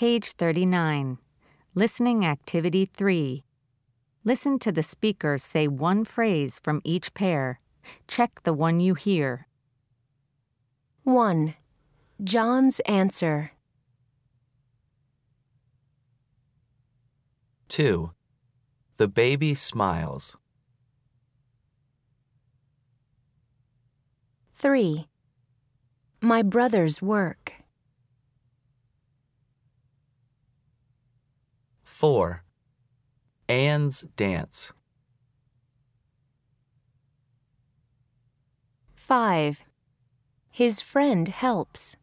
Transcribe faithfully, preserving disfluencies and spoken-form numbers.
Page thirty-nine. Listening Activity three. Listen to the speakers say one phrase from each pair. Check the one you hear. one. John's answer. two. The baby smiles. three. My brother's work. four. Anne's dance. five. His friend helps.